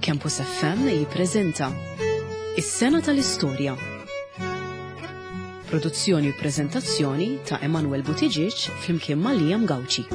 Campus FM jippreżenta Is-Sena tal-Istorja. Produzzjoni u preżentazzjoni ta' Emanuel Buttigieg flimkien ma' Liam Gawci.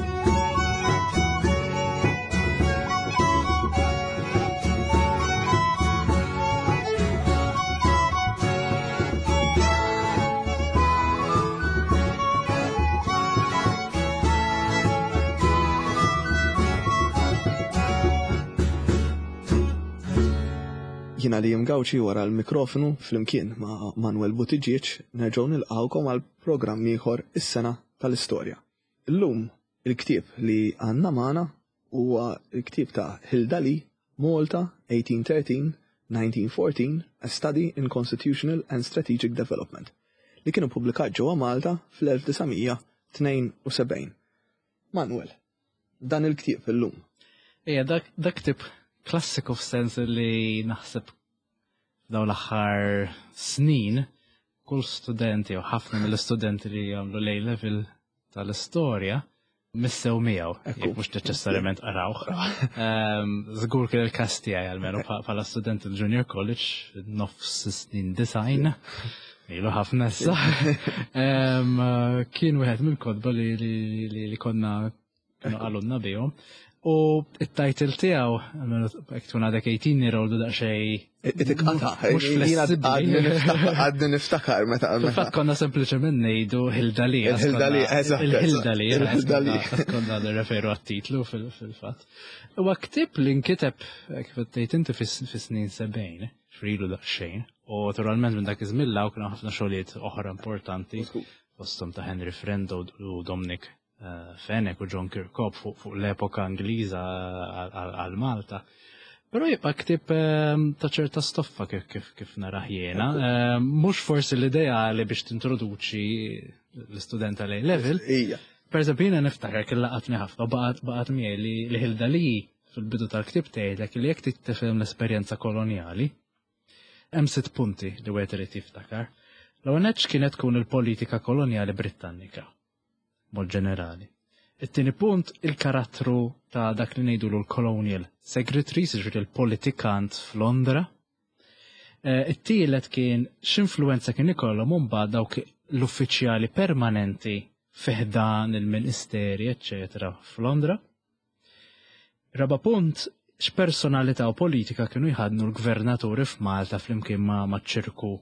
Jiena Liam Gawci wara l-mikrofonu flimkien ma' Emanuel Buttigieg nerġgħu nilqgħukom għal programm ieħor Is-Sena tal-Istorja. Illum il-ktieb li għandna magħna huwa l-ktieb ta' Hilda Lee, Malta 1813-1914, A Study in Constitutional and Strategic Development, li kienu ppubblikat ġewwa Malta fl-1972. Manuel, dan il-ktieb illum. Dak ktieb klassiku f'sens li naħseb daw l-aħħar snin kull studenti u ħafna mill-istudenti li jagħmlu level tal-istorja missew miegħu, mhux neċessarjament qarawh. Żgur kien il-każ tiegħi almenu bħala student il-Junior College nofs snin design. Ilu ħafna issa. Kien wieħed mill-kodba li konna għalunna bihom. U il-title tiegħu, jekk tkun għadek 18-year-old daqsxejn. Mhux flessibbli. Għadni niftakar meta. Fil-fatt konna sempliċement ngħidu Hilda Lee. Il-Hilda Lee, eżatt. Il-Hilda Lee. Konna nirreferu għat-titlu fil-fatt. Huwa ktieb li nkiteb kif tgħid inti fis-snin 70, xrilu daqsxejn. U naturalment minn dak iż-żmien law kienu ħafna xogħlijiet oħra importanti fosthom ta' Henry Friend u Dominic Fenwick u John Kirkhope fuq l-epoka Ingliża għal Malta. Però jibqa' ktieb ta' ċerta stoffa kif naraħ jiena. Mhux forsi l-idea li biex tintroduċi l-istudent għal A-level. Pereżempju jiena niftakar kien laqatni ħafna baqgħet miegħi li Hilda Lee fil-bidu tal-ktieb tgħidlek li jekk tifhem l-esperjenza kolonjali hemm 6 punti li wieħed irid jiftakar. L-ewwel nett kienet tkun il-politika kolonjali Brittannika mod ġenerali. It-tieni punt il-karattru ta' dak li ngħidulu l-colonial secretary, jiġri l-politikant f'Londra. It-tielet kien x'influwenza kien ikollhom imbagħad dawk l-uffiċjali permanenti fiħdan il-ministeri, eċċetera, f'Londra. Raba punt x'personalità u politika kienu jħadnu l-gvernaturi f'Malta flimkien ma' ċirku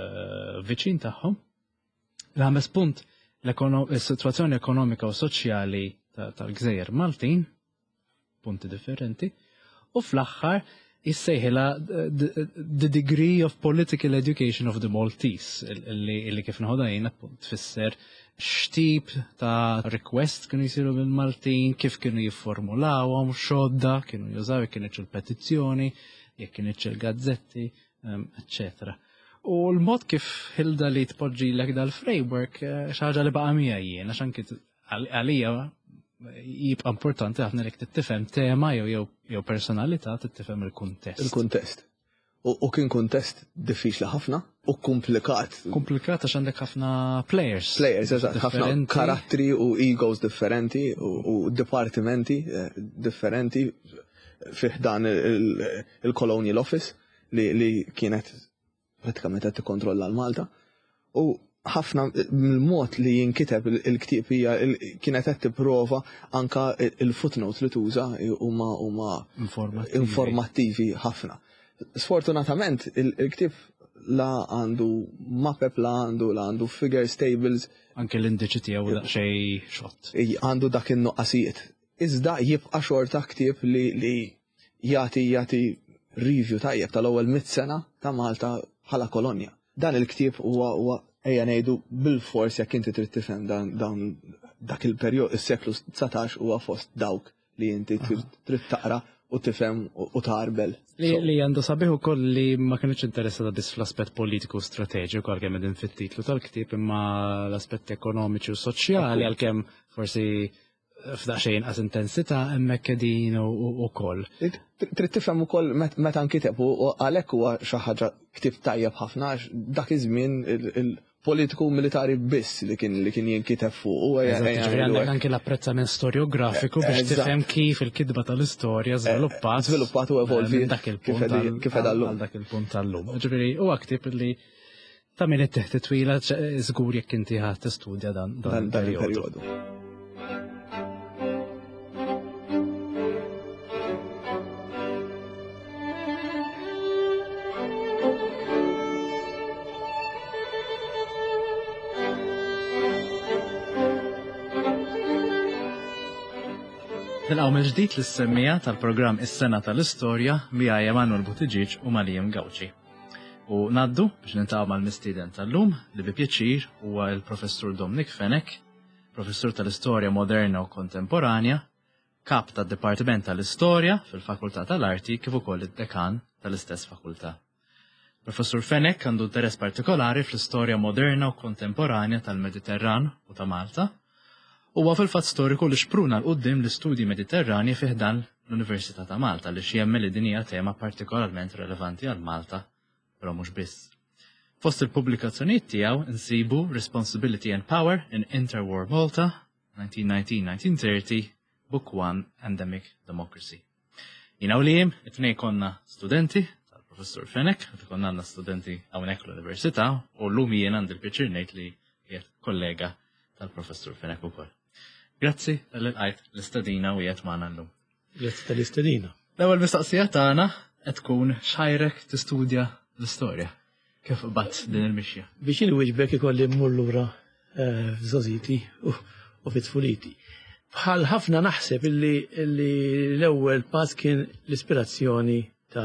viċin tagħhom. L-ħames punt is-sitwazzjoni ekonomika u soċjali tal-Gżejjer Maltin, punti differenti, u fl-aħħar jissejħilha the degree of political education of the Maltese, illi kif naħodha jien appunt tfisser x'tip ta' request kienu jsiru mill-Maltin, kif kienu jifformulawhom, x'għodda kienu jużaw, jekk kienet il-petizzjoni, jekk kienet il-gazzetti, eccetera. U l-mod kif Hilda Lee tpoġġilek dal-framework xaġa li baqa' mija jien, għax anke għalija jibqa' importanti ħafna li tifhem tema jew personalità tifhem il-kuntest. Il-kuntest. U kien kuntest diffiċli ħafna u komplikat. Komplikat għax għandek ħafna players. Players, eżatt, ħafna karattri u egos differenti u dipartimenti differenti fih dan il-Colonial Office li kienet pratikament qed tikkontrolla l-Malta. U ħafna mill-mod li jinkiteb il-ktieb hija kienet qed tipprova anka il-footnotes li tuża huma informattivi ħafna. Sfortunatament il-ktieb la għandu mapep la għandu figures tables. Anke l-indiċi tiegħu daqsxejn xott. Għandu dak in-nuqqasijiet. Iżda jibqa' xorta ktieb li jagħti review tajjeb tal-ewwel 100 sena ta' Malta bħala kolonja. Dan il-ktieb huwa ejja ngħidu bil-fors jekk inti trid tifhem dak il-perjodu is-seklu 19 huwa fost dawk li inti trid taqra u tifhem u tarbel. Li għandu sabiħ ukoll li ma kienx interessata biss fl-aspett politiku strateġiku għalkemm qegħdin fit-titlu tal-ktieb imma l-aspetti ekonomiċi u soċjali għalkemm forsi f'daqsxejn qas intensità hemmhekk qegħdin ukoll. Trid tifhem ukoll meta nkiteb u għalhekk huwa xi ħaġa ktieb tajjeb ħafna għax dak iż-żmien politiku militari biss li kien jinkiteb fuq. Għandek anke l-apprezzament storiografiku biex tifhem kif il-kidba tal-istorja żviluppat u evolvi dak il-punt għal dak il-punt tal-lum. Ġifieri huwa ktib li ta' min it-teħti twila żgur jekk inti ħadd tistudja dan il-perjodu. Nilqgħu mill-ġdid l-semmija tal-programm Is-Sena tal-Istorja miegħi Emanuel Butiġiġ u Maliem Gawċi. U naddu biex nintaqgħu mal-mistieden tal-lum li bi pjaċir huwa l-Professur Dominic Fenech, Professur tal-Istorja Moderna u Kontemporanja, Kap tad-Dipartiment tal-Istorja fil-Fakultà tal-Arti kif ukoll id-Dekan tal-istess fakultà. Professur Fenech għandu interess partikolari fl-istorja moderna u kontemporanja tal-Mediterran u ta' Malta. Huwa fil-fatt storiku li xpruna l-qudiem l-istudji mediterrani fih dan l-Università ta' Malta li jemmel li din hija tema partikolarment relevanti għal Malta, però mhux biss. Fost il-pubblikazzjonijiet tiegħu insibu Responsibility and Power in Interwar Malta, 1919-1930, Book 1, Endemic Democracy. Jina u li it-tnej konna studenti tal-Professur Fenech, konna għandna studenti hawnhekk l-Università, u l-lum jien għandi l-pjaċir ngħid li qiegħed kollega tal-Professur Fenech ukoll. Grazzi tal-ilqajt l-istadina u jgħet maħna l-lum. Grazzi tal-istadina. L-ewwel mistaqsija tagħna qed tkun x'ħajrek tistudja l-istorja. Kif qatt din il-mixja? Biex inwiġbek ikolli mmur lura f'żożiti u fit-tfuliti. Bħal ħafna naħseb illi l-ewwel pass kien l-ispirazzjoni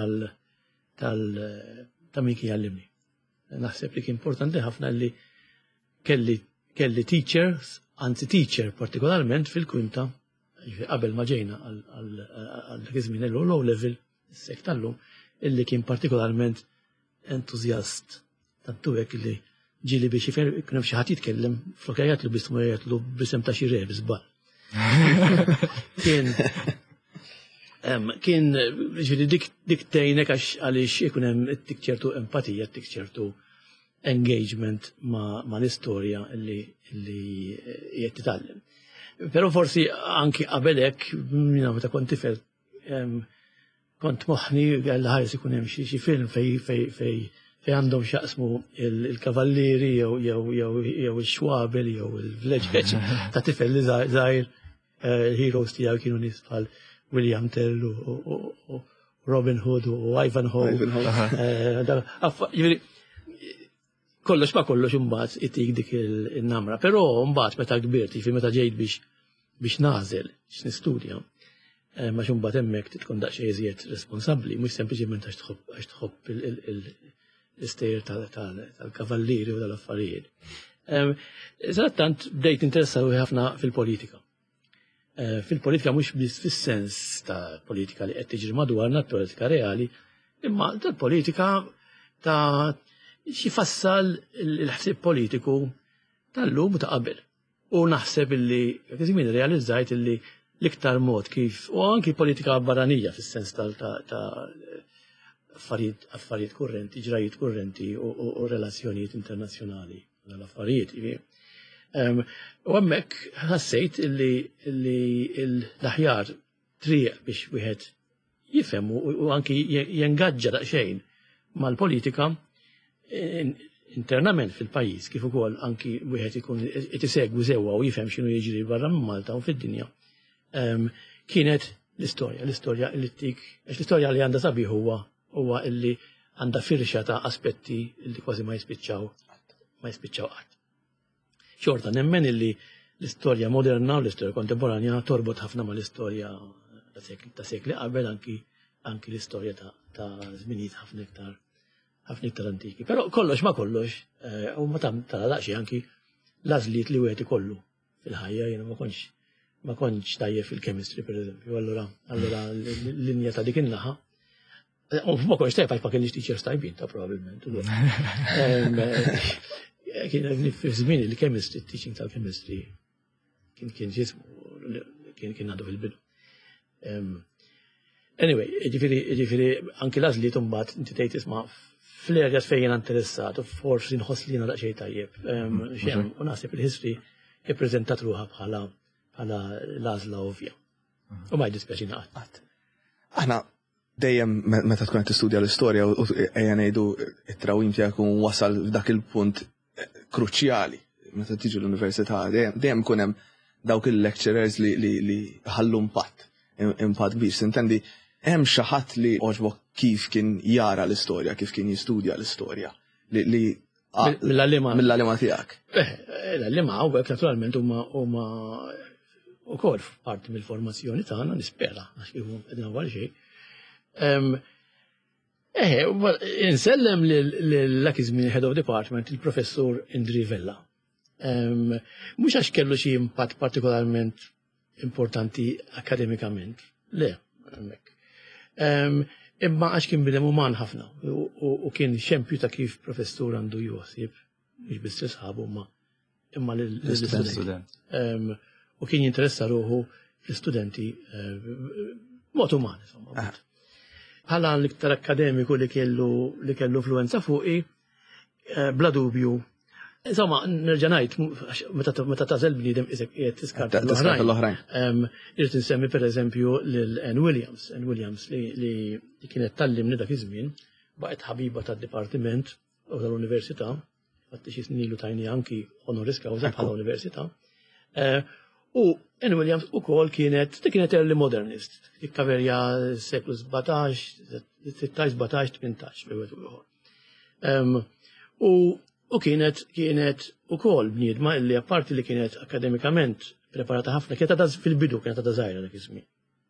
ta' min kien jgħallimni. Naħseb li kien importanti ħafna li kelli teacher partikolarment fil-kwinta, qabel ma ġejna għal dak iż-żmien low level, is-sek tal-lum, illi kien partikolarment entuzjast. Tantu hekk li ġili biex kien hemm xi ħadd jitkellem flok jgħidlu bismu jgħidlu b'isem ta' xi rebi żball. Kien ġieli dik tgħinek għaliex ikun hemm tik ċertu empatija, tik ċertu engagement ma l-istorja li jgħet titgħallem. Però forsi anki qabel hekk meta kont tifel kont moħħni għal ħares ikun hemm xi film fej għandhom xaqsmu il-kavallieri jew ix-xwabel jew il-vleġeġ ta' tifel li żgħir heroes tiegħu kienu nies bħal William Tell u Robin Hood u Ivanhoe. Kollox ma kollox imbagħad itik dik il-namra, però mbagħad meta kbirt, meta ġejt biex nażel x'nistudja, ma x'imbagħad hemmhekk tkun daqsxejn iżjed responsabbli, mhux sempliċement għax tħobb l-istejjer tal-kavallieri u tal-affarijiet. Sadattant bdejt interessaw ħafna fil-politika. Fil-politika mhux biss fis-sens ta' politika li qed tiġri madwarna, politika reali, imma tal-politika ta' xi fassal il-ħsieb politiku tal-lum u ta' qabel. U naħseb illi żmien realizzajt illi l-iktar mod kif u anki politika barranija fis-sens ta' affarijiet kurrenti, ġrajiet kurrenti u relazzjonijiet internazzjonali l-affarijiet. U hemmhekk ħassejt illi l-aħjar triq biex wieħed jifhem u anki jengaġġa daqsxejn mal-politika internament fil-pajjiż kif ukoll anki wieħed ikun qed isegwi sewwa u jifhem x'inhu jiġri barra minn Malta u fid-dinja. Kienet l-istorja li tik l-istorja li għandha sabiħ huwa illi għandha firxa ta' aspetti li kważi ma jispiċċaw qatt. Xorta nemmen illi l-istorja moderna u l-istorja kontemporanja torbot ħafna mal-istorja ta' sekli qabel anki l-istorja ta' żminijiet ħafna iktar antiki. Però kollox ma kollox, u ma tara daqsxi anki l-għażliet li wieħed ikollu fil-ħajja, jiena ma kontx tajjeb fil-chemistry pereżempju, allura l-linja ta' dik in-naħa. U ma kontx tajjeb għax ma kellix teachers tajbin ta' probabbilment. Kien fi-żmien il-chemistry, teaching tal-chemistry kien ġismu kien għadu fil-bidu. Anyway, ġifieri anki l-għażliet imbagħad inti tgħid isma' fl-areas fejn interessat, u forsi nħoss li nara xejn tajjeb. U naħseb il-history ippreżentat ruħha bħala l-għażla ovvja. U ma jdispjaċina qatt. Aħna dejjem meta tkun qed tistudja l-istorja u ejja ngħidu it-trawim tiegħek wasal f'dak il-punt kruċjali meta tiġi l-università, dejjem kun hemm dawk il-lecturers li ħallu impatt kbir. Sintendi, hemm xi ħadd li għoġbok kif kien jara l-istorja, kif kien jistudja l-istorja mill-għalima tiegħek. L-għalima hawnhekk naturalment huma wkoll parti mill-formazzjoni tagħna nispera għax kieku qegħdin wara xejn. Insellem l-Akizmin Head of Department, il-professur Indri Vella. Mux għax kellu xi impatt partikolarment importanti akademikament, le, imma għax kien bidem uman ħafna u kien xempju ta' kif professur għandu juħsib, mux biss l-sħabu imma l-studenti. U kien jinteressa ruħu l-studenti mod uman, insomma. Bħala l-iktar akademiku li kellu influenza fuqi, bla dubju. Insomma, nerġa' ngħid, meta tażel bniedem isek qiegħed tiskarta l-oħrajn. Irid insemmi pereżempju lil Ann Williams. Ann Williams li kienet tallimni dak iż-żmien, baqgħet ħabiba tad-dipartiment u tal-università, fatti xi snin ilu tajni anki honoris causa bħala università. U Ann Williams ukoll kienet early modernist, tikkaverja s-seklu 17, 16, 18. U kienet ukoll bniedma illi apparti li kienet akademikament preparata ħafna, kienet għadha fil-bidu kienet għadha żgħira dak iż-żmien.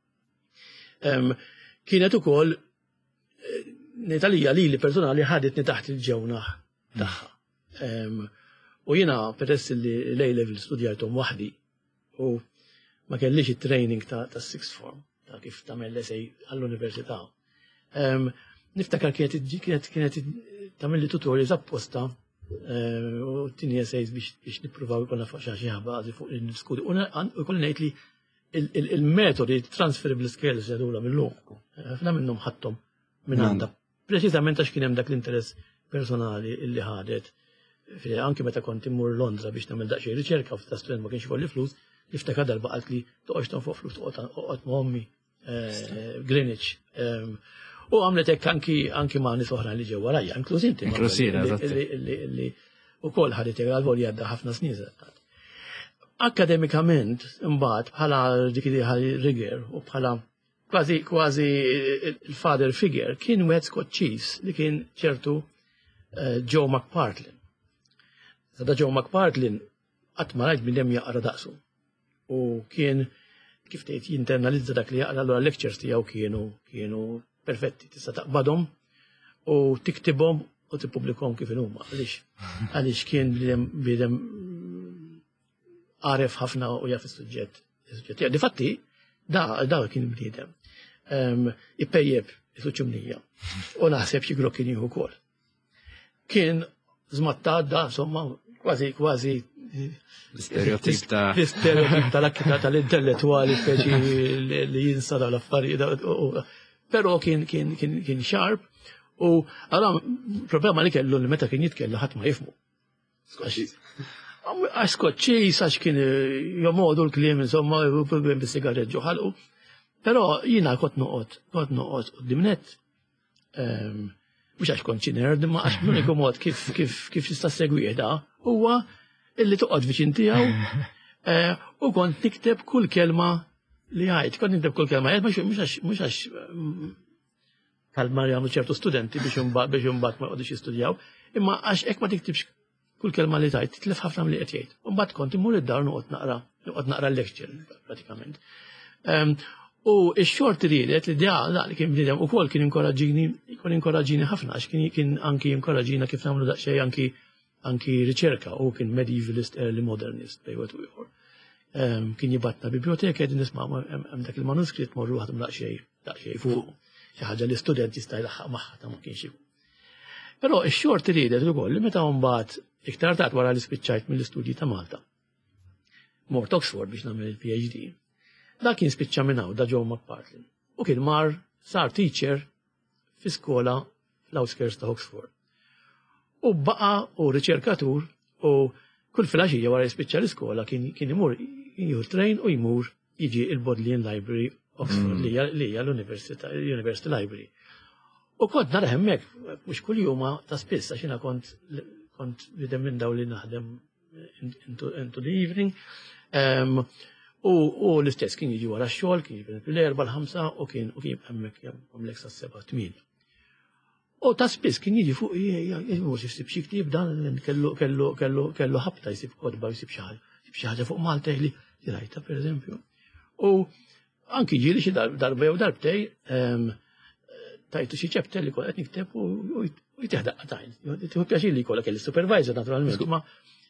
Kienet ukoll Italija li personali ħadetni taħt il-ġewnaħ tagħha. U jiena peress li l-A-level studjajthom waħdi u ma kellix it-training ta' sixth form ta' kif tagħmel l-essay għall-università. Niftakar kienet tagħmel li tutorials apposta u tini essays biex nippruvaw ikollna xi ħabażi fuq il-skudi. U jkolli ngħid li il-metodi transferable skills jadula mill-lum. Ħafna minnhom ħadthom minn għandha. Preċiżament għax kien hemm dak l-interess personali illi ħadet. Anke meta kont immur Londra biex nagħmel daqsxejn riċerka u ta' student ma kienx ikolli flus, niftakar darba qalt li toqgħodx tonfoq flus toqgħod ma' ommi Greenwich. U għamlet hekk anki ma' nies oħrajn li ġew warajja, inkluż inti. Li wkoll ħadet għal-vol jgħadda ħafna snin. Akademikament, imbagħad bħala dik li rigger u bħala kważi il-father figure kien wieħed Skoċċiż li kien ċertu Joe McPartlin. Sada Joe McPartlin qatt ma rajt bnedem jaqra daqsu. U kien kif tgħid jinternalizza dak li jaqra, allura lectures tiegħu kienu perfetti, tista' taqbadhom u tiktibhom u tippubblikhom kif huma. Għaliex kien bniedem għaref ħafna u jaf is-suġġett. Difatti, da kien bniedem. Ippejjeb is-suċċumnija u naħseb xi grok kien jieħu wkoll. Kien żmattat da, insomma, kważi l-stereotip tal-intellettuali speċi li jinsa dal-affarijiet. Però kien sharp u għara problema li kellu li meta kien jitkella ħadd ma jifmu. Għax Skoċċiż għax kien jomodu l-kliem insomma problem bis-sigaret ġo ħalqu. Però jiena kont noqgħod qudiemnet mhux għax kont xi nerd, imma għax l-uniku mod kif tista' segwieda huwa illi toqgħod viċin tiegħu u kont nikteb kull kelma li għajt, kont nikteb kull kelma għajt, mhux għax bħalma jagħmlu ċertu studenti biex imbagħad ma jqogħdux jistudjaw, imma għax hekk ma tiktibx kull kelma li tajt, titlef ħafna li qed jgħid. U mbagħad kont immur id-dar noqgħod naqra l-lecture pratikament. U x-xort ridet li li kien bniedem ukoll kien inkoraġġini ħafna għax kien anki inkoraġġina kif nagħmlu daqsxejn anki riċerka u kien medievalist, early modernist bejwet u ieħor. Kien jibatna biblioteka qegħdin nisma' hemm dak il-manuskritt morru waħdem daqsxejn fuq xi ħaġa li student jista' jlaħħaq magħha ta' ma kienx ikun. Però x-xort ridet ukoll li meta mbagħad iktar tard wara li spiċċajt mill-istudji ta' Malta. Mort Oxford biex nagħmel il-PhD. Da kien spiċċa minn hawn da Joe McPartlin. U kien sar teacher fi skola fl-outskirts ta' Oxford. U baqa u riċerkatur u kull filgħaxija wara jispiċċa l-iskola kien imur jieħu train u jmur jiġi il-Bodleian Library Oxford li hija l-University Library. U kont nara hemmhekk mhux kull juma ta' spiss għax jiena kont bidem minn daw li naħdem into the evening. U l-istess kien jiġi wara x-xogħol, kien jiġi l-4 l-5 u kien hemmhekk jagħmlek sa' 7-8. U ta' spiss kien jiġi fuq jgħid jsib xi ktieb dan kellu ħabta jsib kodba jsib xi ħaġa fuq Malta li rajta pereżempju. U anki ġieli xi darba jew darbtej tajtu xi ċepter li kont qed nikteb u jteħdaq qatajn. Tieħu pjaċir li jkollha kelli supervisor naturalment, ma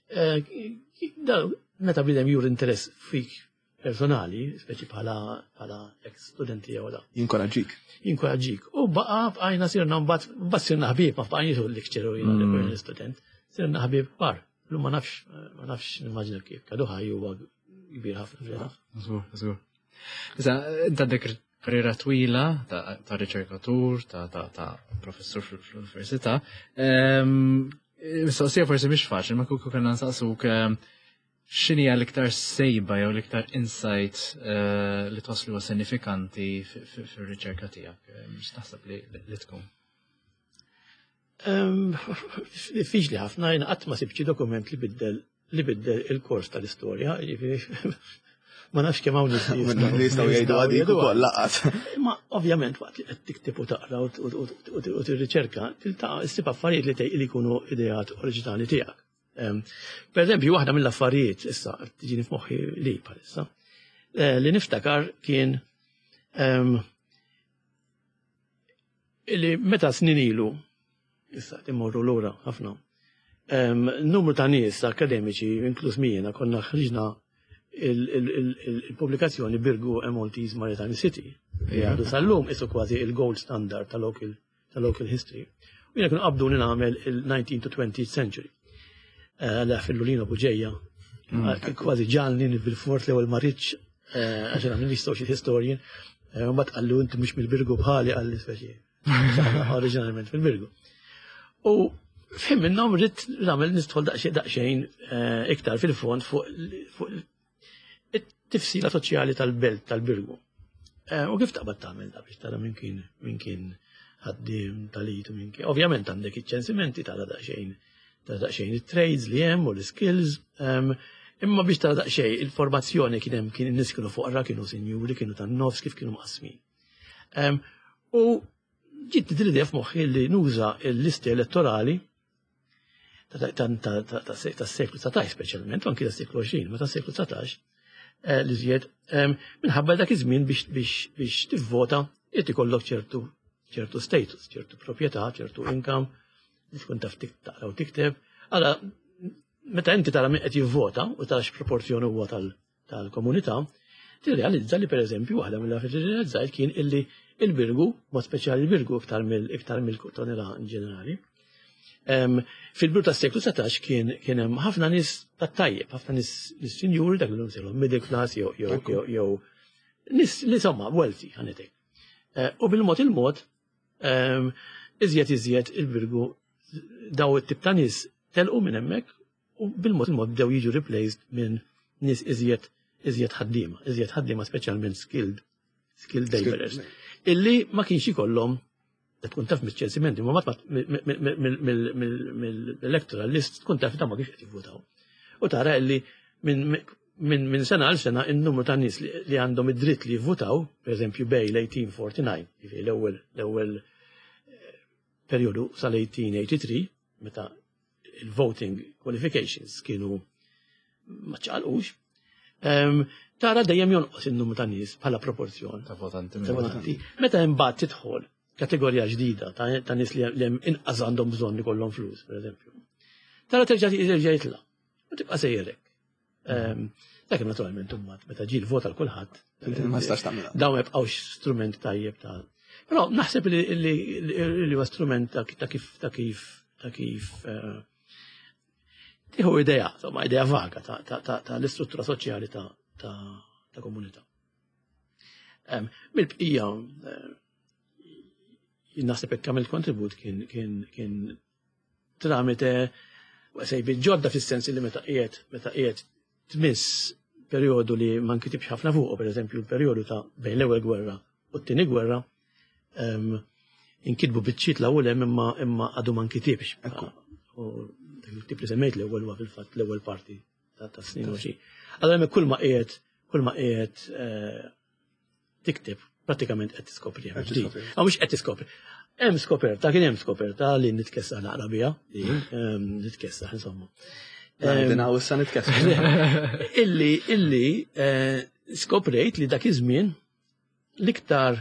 meta bidem jur interess fik personali, speċi bħala ex-studenti jew da. Jinkoraġġik. U bqajna sirna mbagħad sirna ħbieb, ma bqajniex l-lecturer jiena l-student, sirna ħbieb kbar. Lu ma nafx nimmaġina kif, kadu ħaj huwa kbir ħafna. Żgur. Issa, inta dik karriera twila ta' riċerkatur, ta' professur fl-università. Mistoqsija forsi mhix faċli, ma kieku kellna nsaqsuk x'inhi l-iktar sejba jew l-iktar insight li twasslu huwa sinifikanti fir-riċerka tiegħek. Mhux taħseb li tkun. Diffiċli ħafna jiena qatt ma sibx dokument li biddel il-kors tal-istorja, ma nafx kemm hawn nistgħu jgħidu għadik ukoll laqas. Ma ovvjament waqt li qed tikteb u taqra u tirriċerka tiltaqa' issib affarijiet li jkunu ideat oriġinali tiegħek. Pereżempju waħda mill-affarijiet issa qed tiġini f'moħħi li bħalissa li niftakar kien li meta snin ilu issa timmorru lura ħafna. Numru ta' nies akademiċi inkluż miena konna ħriġna il-pubblikazzjoni Birgu a Maltese Maritime City. Għadu sal-lum isu kważi il-gold standard ta' local history. U jena kun qabdu nagħmel il-19 to 20th century. Għalla fil-Lulino Buġeja. Kważi ġalni bil-fort li għal marriċ għaxen għamil social historian. Mbatt għallu inti mux mill-Birgu bħali għalli speċi. Oriġinalment fil-Birgu. U fim minnom rrit ramel nistħol daqxejn iktar fil-fond fuq it-tifsila soċjali tal-belt tal-Birgu. U kif taqbad tagħmel da biex tara min kien ħaddiem tal-it u min kien. Ovvjament għandek iċ-ċensimenti tara daqsxejn it-trades li hemm u l-skills, imma biex tara daqsxejn il-formazzjoni kien in-nies kienu foqra, kienu sinjuri, kienu tan-nofs kif kienu maqsmin. U ġiet tidrilha f'moħħi li nuża l-listi elettorali tas-seklu 19 speċjalment, anki tas-seklu 20, ma tas-seklu 19 li żjed minħabba dak iż-żmien biex tivvota qed ikollok ċertu status, ċertu proprjetà, ċertu income, biex tkun taf taqra u tikteb. Allora, meta inti tara min qed jivvota u tara x'proporzjoni huwa tal-komunità, tirrealizza li pereżempju waħda mill-affarijiet li realizzajt kien illi il-Birgu, mod speċjali il-Birgu iktar mill-Tonera in ġenerali, fil-Birgu tas-seklu 19 kien hemm ħafna nies tat-tajjeb, ħafna nies sinjuri dak li nsejħu middle class jew nies li insomma wealthy ħanetek. U bil-mod iżjed il-Birgu daw it-tip ta' nies telqu minn hemmhekk u bil-mod bdew jiġu replaced minn nies iżjed ħaddiema speċjalment skilled laborers. Illi ma kienx ikollhom tkun taf mill-ċensimenti, ma mill-electoral list tkun taf ma kienx qed jivvotaw. U tara illi minn sena għal sena in-numru ta' nies li għandhom id-dritt li jivvotaw, pereżempju bej l-1849, l-ewwel perjodu sal-1883, meta il-voting qualifications kienu ma ċaqalqux, tara dejjem jonqos in-numru ta' nies bħala proporzjon ta' votanti. Meta imbagħad tidħol kategorija ġdida ta' nies li hemm inqas għandhom bżonn ikollhom flus, pereżempju. Tara terġa' jitlaq. U tibqa' sejjerek. Dak naturalment imbagħad meta ġie l-vot għal kulħadd. Ma tistax tagħmilha. Dawn ma jibqgħux strument tajjeb ta' però naħseb li huwa strument ta' kif tieħu idea, insomma idea vaga ta' l-istruttura soċjali ta' komunità. Mill-bqija naħseb hekk għamil kontribut kien tramite sej bil-ġodda fis-sens li meta qiegħed tmiss perjodu li ma nkitibx ħafna fuqu, pereżempju l-perjodu ta' bejn l-ewwel gwerra u t-tieni gwerra, inkitbu biċċiet l-ewwel imma għadu ma nkitibx. U dak li semmejt l-ewwel huwa fil-fatt l-ewwel parti ta' snin u xi. Allura hemm kull ma qiegħed tikteb pratikament qed tiskopri. Mhux qed tiskopri. Hemm skoperta li nitkessa naqra biha, nitkessa insomma. Dinaw issa nitkessa. Illi skoprejt li dak iż-żmien l-iktar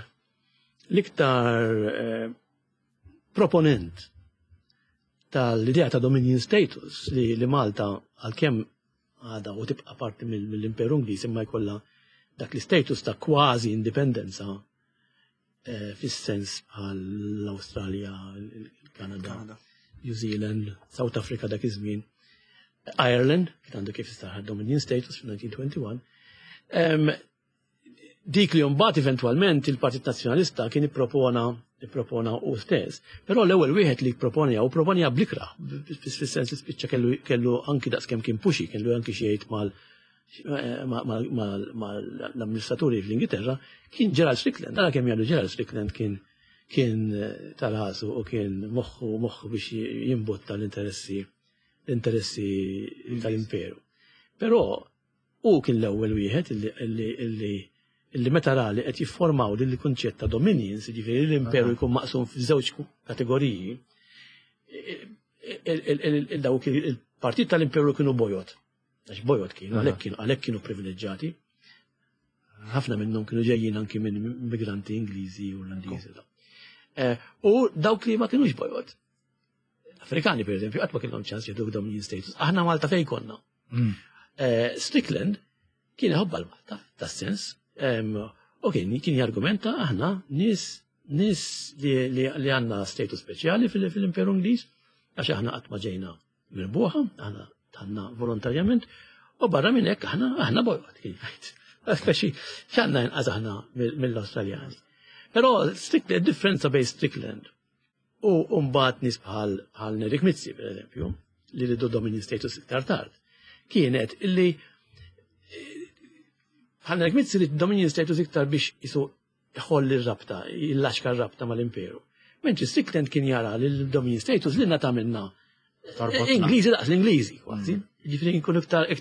proponent tal-idea ta' Dominion Status li Malta għalkemm għadha u tibqa' parti mill-Imperu Ingliż imma jkollha dak l-status ta' kważi indipendenza fis-sens bħal Awstralja, il-Kanada, New Zealand, South Africa dak iż-żmien, Ireland, kien għandu kif istaħħa Dominion Status fil-1921. Dik li mbagħad eventwalment il-Partit Nazzjonalista kien ippropona u stess. Però l-ewwel wieħed li proponija blikra, fis-sens li spiċċa kellu anki daqskemm kien puxi, kellu anki xi jgħid mal-amministraturi fl-Ingilterra, kien Gerald Strickland. Ara kemm jagħmlu Gerald Strickland kien tal-ħasu u kien moħħu biex jimbotta l-interessi tal-imperu. Però u kien l-ewwel wieħed illi meta ra li qed jiffurmaw din il-kunċett ta' dominions, jiġifieri l-imperu jkun maqsum f'żewġ kategoriji, dawk il-partit tal-imperu kienu bojot. Għax bojot kienu, għalhekk kienu privileġġjati. Ħafna minnhom kienu ġejjin anki minn immigranti Ingliżi u Irlandiżi. U dawk li ma kienux bojot. Afrikani, per eżempju, qatt ma kellhom ċans jieħdu Dominion Status. Aħna Malta fejn konna. Strickland kien iħobba l-Malta, tas-sens, u kien jargumenta aħna nies li għandna status speċjali fil-Imperu Ingliż, għax aħna qatt ma ġejna mirbuħa, aħna għandna volontarjament, u barra minn hekk aħna bojgħod kien jgħid. Speċi x'għandna inqas aħna mill-Awstraljani. Però differenza bejn Strickland u mbagħad nies bħal Nerik Mizzi, pereżempju, li ridu Dominion Status iktar tard, kienet illi bħal Nerik Mizzi li Dominion Status iktar biex isu jħolli r-rabta, jillaxka r-rabta mal-imperu. Mentre Strickland kien jara li l-Dominion Status li nata minna Ingliżi daqs l-Ingliżi, kważi. Ġifieri nkunu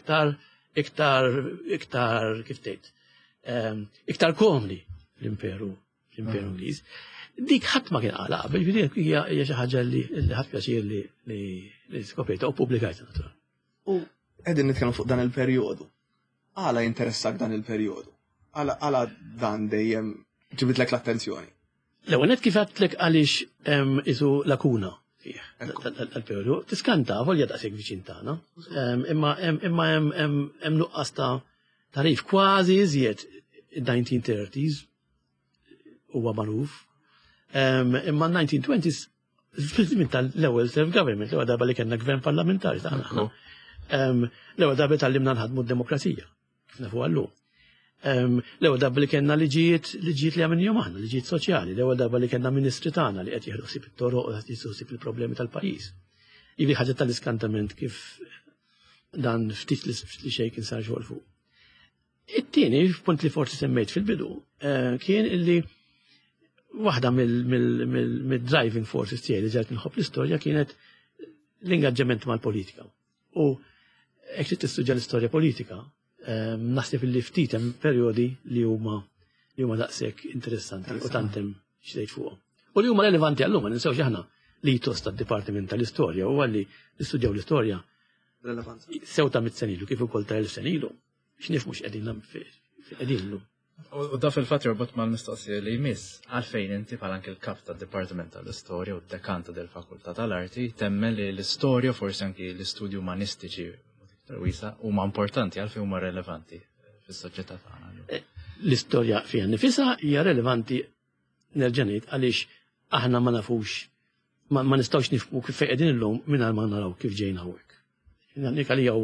iktar kif tgħid, iktar komli l-imperu Ingliż. Dik ħadd ma kien qala qabel, ġifieri hija xi ħaġa li ħadd pjaċir li skoprejta u pubblikajta naturali. U qegħdin nitkellmu fuq dan il-perjodu. Għala interessak dan il-perjodu? Għala dan dejjem ġibitlek l-attenzjoni? L-ewwel kif għadtlek għaliex isu lakuna fih tal-perjodu, tiskanta volja daqshekk viċin tagħna, imma hemm nuqqas ta' tarif kważi iżjed id-1930s huwa magħruf. Imma 1920s fil-żmien tal-ewwel self-government, l-ewwel darba li kellna gvern parlamentari tagħna. L-ewwel darba tallimna nħadmu d-demokrazija, kif nafu għallum. L-ewwel darba li kellna liġijiet li għamilhom aħna, liġijiet soċjali, l-ewwel darba li kellna ministri tagħna li qed jieħdu ħsieb it-toroq u qed jieħdu ħsieb il-problemi tal-pajjiż. Jiġri ħaġa tal-iskantament kif dan ftit li xejn kien sar xogħol fuq. It-tieni punt li forsi semmejt fil-bidu kien illi waħda mill-driving forces tiegħi li ġert nħobb l-istorja kienet l-ingaġġament mal-politika. U hekk trid tistudja l-istorja politika, naħseb illi ftit hemm perjodi li huma daqshekk interessanti u tant hemm xejn fuqhom. U li huma relevanti għallum, ma ninsewx aħna litos tad-Dipartiment tal-Istorja u għalli nistudjaw l-istorja sew ta' 100 sen ilu kif ukoll ta' 1000 sen ilu. X'nifhmu x'qegħdin llum. U da fil-fatt jorbot mal-mistoqsija li jmiss, għalfejn inti bħal anke l-kap tad-Dipartiment tal-Istorja u d-dekanta del-Fakultà tal-Arti temmen li l-istorja forsi anke l-istudju umanistiċi huma importanti għalfejn huma relevanti fis-soċjetà tagħna. L-istorja fiha nifisha hija relevanti nerġa' ngħid għaliex aħna ma nafux ma nistgħux nifhmu kif qegħdin illum mingħajr ma naraw kif ġejna hawnhekk. Dik għalija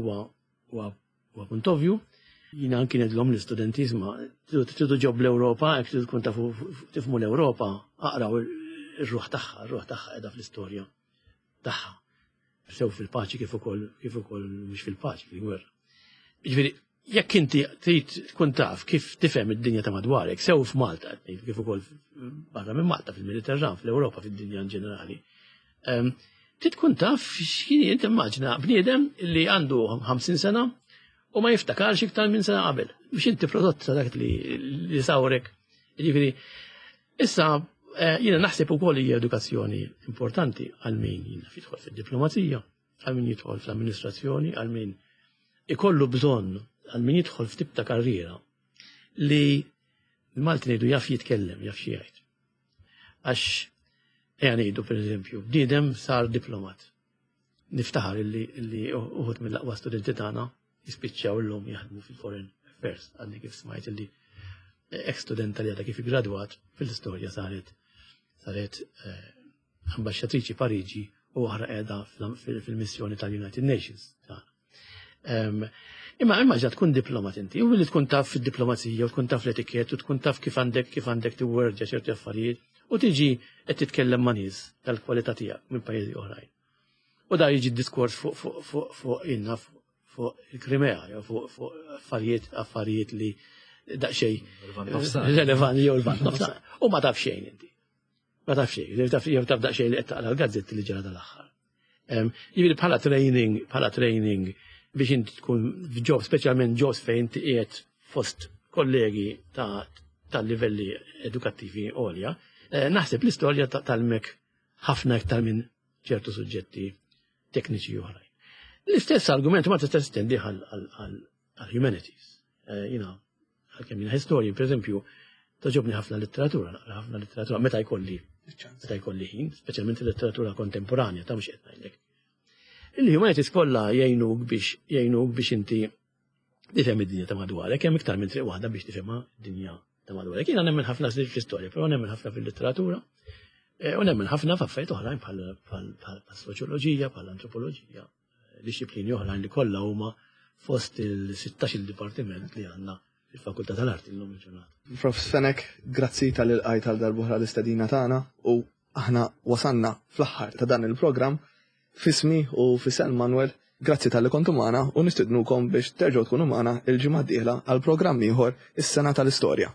huwa punt ovvju. Jina anki nedlom l-studentizma, tridu ġob l-Europa, jek tridu tkun tifmu l-Europa, aqraw ir-ruħ tagħha qiegħda fl-istorja tagħha. Sew fil-paċi kif ukoll mhux fil-paċi fil-gwerra. Jiġifieri jekk inti trid tkun taf kif tifhem id-dinja ta' madwarek, sew f'Malta kif ukoll barra minn Malta fil-Mediterran, fl-Ewropa fid-dinja ġenerali. Trid tkun taf x'kien inti immaġna bniedem li għandu 50 sena u ma jiftakarx iktar minn sena qabel. Biex inti prodott sa dak li sawrek. Jiġifieri issa jiena naħseb ukoll hija edukazzjoni importanti għal min jidħol fid-diplomazija, għal min jidħol fl-amministrazzjoni, għal min ikollu bżonn, għal min jidħol f'tip ta' karriera li l-Malti ngħidu jaf jitkellem, jaf xi jgħid. Għax ngħidu pereżempju, bniedem sar diplomat. Niftaħar illi uħud mill-aqwa studenti tagħna jispiċċjaw illum jaħdmu fil-Foreign Affairs, għadni kif smajt illi ex-student li għadha kif igradwat fil-istorja saret ambasċatriċi Pariġi u oħra qiegħda fil-missjoni tal-United Nations. Imma ġa tkun diplomat inti, u li tkun taf fid-diplomazija, u tkun taf l-etikett, u tkun taf kif għandek tiwwerdja ċerti affarijiet, u tiġi qed titkellem ma' nies tal-kwalità tiegħek minn pajjiżi oħrajn. U da jiġi diskors fuq inna fuq il-Krimea, fuq affarijiet li daqsxejn relevanti jew l-vant nofsa. U ma taf xejn inti. Ma taf xejn, jew taf daqsxejn li qed taqra l-gazzetti li ġara tal-aħħar. Jiġifieri bħala training biex inti tkun f'ġobs, speċjalment ġobs fejn inti qiegħed fost kollegi tal-livelli edukattivi għolja, naħseb l-istorja tal-mek ħafna iktar minn ċertu suġġetti tekniċi oħrajn. L-istess argument ma tista' tistendi għal-humanities. Għalkemm jiena historian, pereżempju, toġobni ħafna letteratura, meta jkolli ħin, speċjalment il-letteratura kontemporanja ta' mhux qed ngħidlek. Il-humanities kollha jgħinuk biex inti tifhem id-dinja ta' madwarek, hemm iktar minn triq waħda biex tifhemha d-dinja ta' madwarek. Jiena nemmen ħafna fl-istorja, però nemmen ħafna fil-letteratura, u nemmen ħafna f'affarijiet oħrajn bħal-soċjoloġija, bħal-antropoloġija, disciplini oħrajn li kollha huma fost il-16 dipartiment li għandna fil-Fakultà tal-Arti llum il-ġurnata. Prof. Fenek, grazzi tal-ilqaj tal-darbuħra l-istadina tagħna u aħna wasanna fl-aħħar ta' dan il-programm fismi u fis-San Manuel. Grazzi tal-li kontu magħna u nistidnukom biex terġgħu tkunu magħna il-ġimgħa d-dieħla għal programm ieħor is-Sena tal-Istorja.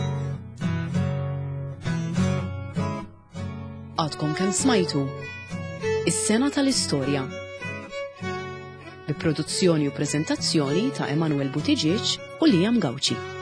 Għadkom kemm smajtu is-Sena tal-Istorja. Bi produzzjoni u preżentazzjoni ta' Emanuel Butiġiċ u Liam Gawċi.